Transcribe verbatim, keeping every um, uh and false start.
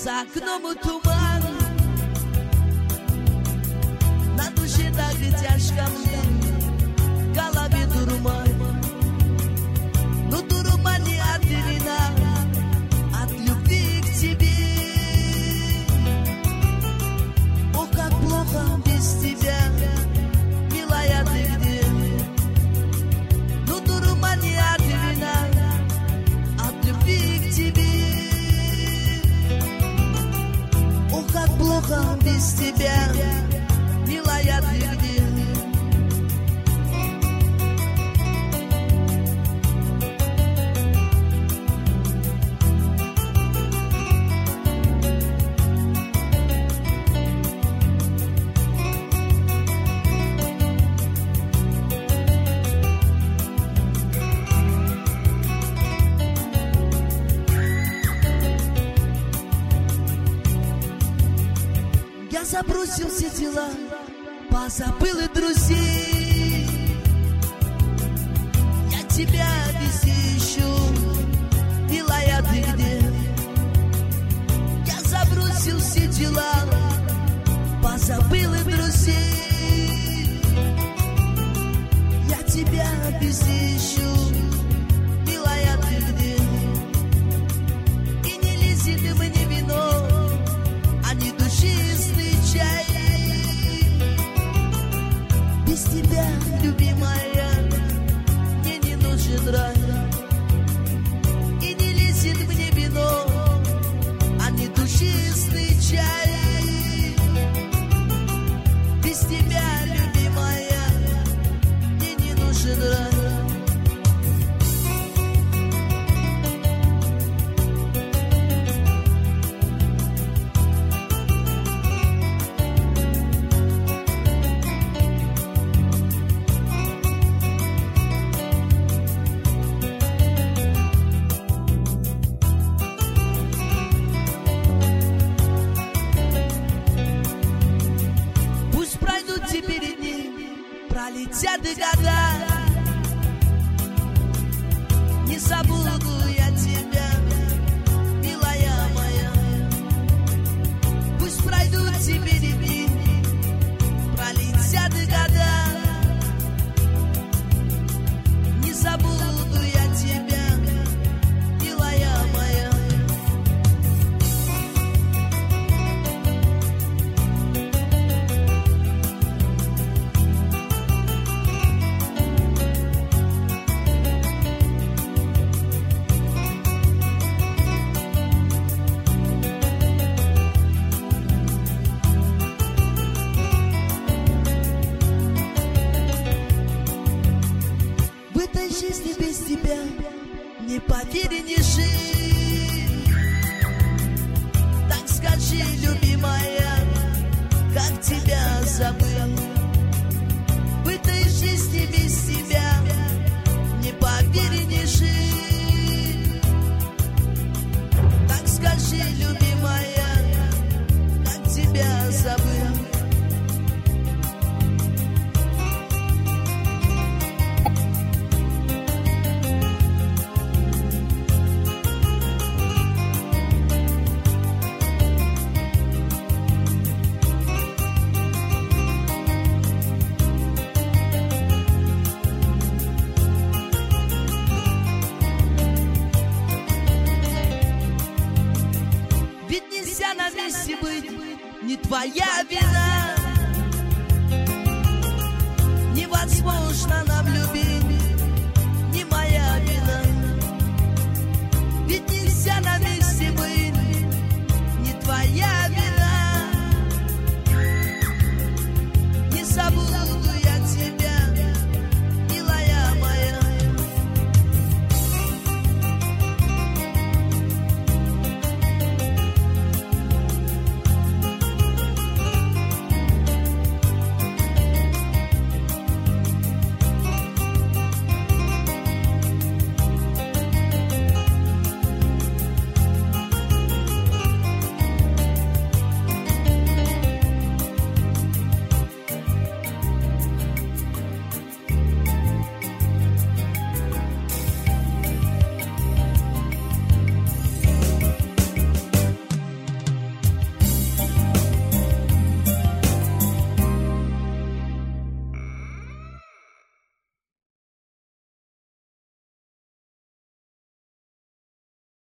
За окном туман, на душе так и тяжко мне, в голове дурман. Но дурман не от вина, от любви к тебе. Ох, как плохо без тебя, милая, ты где? Но дурман не от вина, от любви к тебе. Ох, как плохо без тебя, милая, ты где? Я забросил все дела, позабыл и друзей. Я тебя везде ищу, милая, ты где? Я забросил все дела, позабыл и друзей. Я тебя везде ищу, милая, ты где? И не лезет мне вино, а не душистый чай. Без тебя, любимая, мне не нужен рай. И не лезет мне вино, а не душистый чай. Без тебя, любимая, мне не нужен рай. Пролетят года, не забуду я тебя, милая моя. Пусть пройдут теперь дни, пролетят года, не забуду я тебя, милая моя. Жизни без тебя не поверь, не жить. Так скажи, любимая, как тебя забыл. В этой жизни без тебя не поверь, не жить. Так скажи, любимая, как тебя забыл. На месте быть не твоя вина. Невозможно нам любить